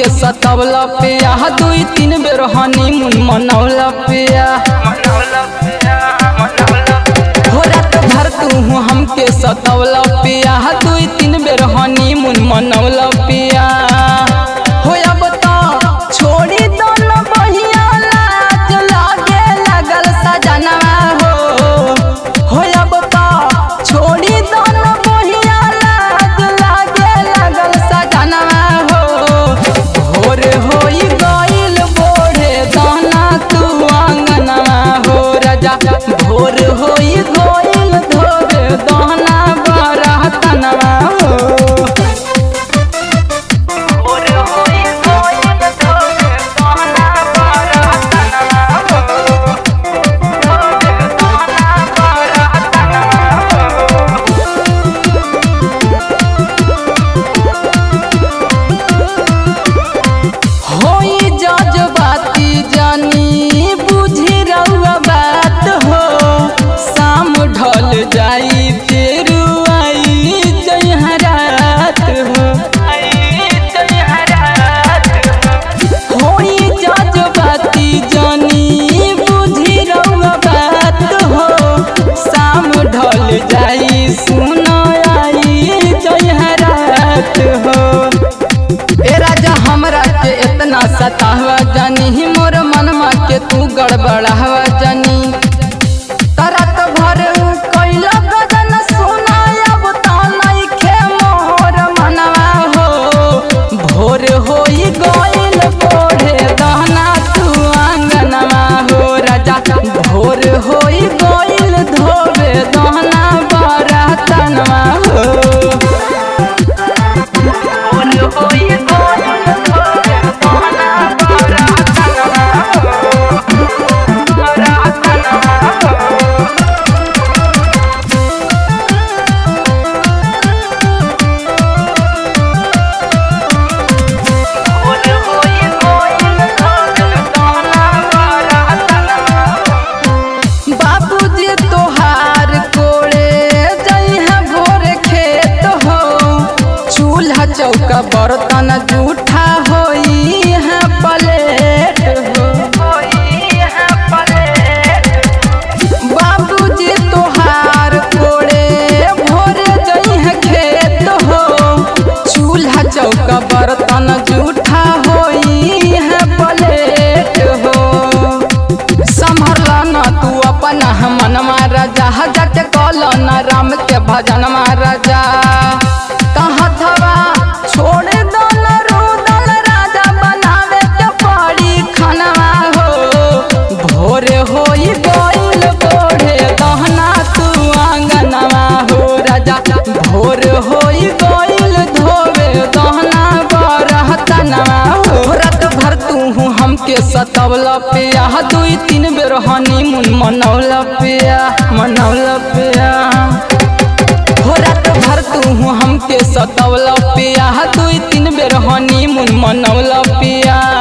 सतावला पिया, दुई तीन बेर हनीमून मनौला पिया। हो रात भर तू हमके सतावला पिया, दुई तीन बेर हनीमून मनौला पिया। हो अब तो छोड़ी दो न बहिया, लाज लागे लगल सजनवा हो अब तो छोड़ी दो न बहिया, लाज लागे लगल सजनवा हो। भोर होई गइल बोढ़े दाना तू आंगनवा हो राजा, भोर होई गइल धोरे दाना बरहतनवा हो। जाई फिर आई जयहरात हो, होई जज्बाती जानी बुझी रउआ बात हो। शाम ढल जाई सुन आई जयहरात हो। ए राजा हमरा के इतना सतावा जानी, मोर मनमा के तू गड़बड़ावा जानी। तरत भर कैला गजन सुना, अब तो नइखे मोर मनवा हो। भोर होई गइल बोढ़े दहना तू आंगनवा हो राजा, भोर होई गइल धोबे दहना बरहतनवा हो। चौका बर्तन जूठा होई है प्लेट हो, बाबूजी तोहार कोड़े भोर जई है खेत हो। चूल्हा चौका बर्तन जूठा होई है प्लेट हो। संभरला न तू अपना मनवा राजा, जाके कल न राम के भजन राजा। कहाँ थवा छोड़ दो न रुदल राजा, बनावे के पड़ी खानवा हो। भोर होई गइल बोढ़े दहना तू आंगनवा हो राजा, भोर होई गइल धोबे दहना बरहतनवा हो। रात भर तू हमके सतावला पिया, दुई तीन बेर हनीमून मनौला पिया। हो रात भर तू हमके सतावला पिया, दुई तीन बेर हनीमून मनौला पिया।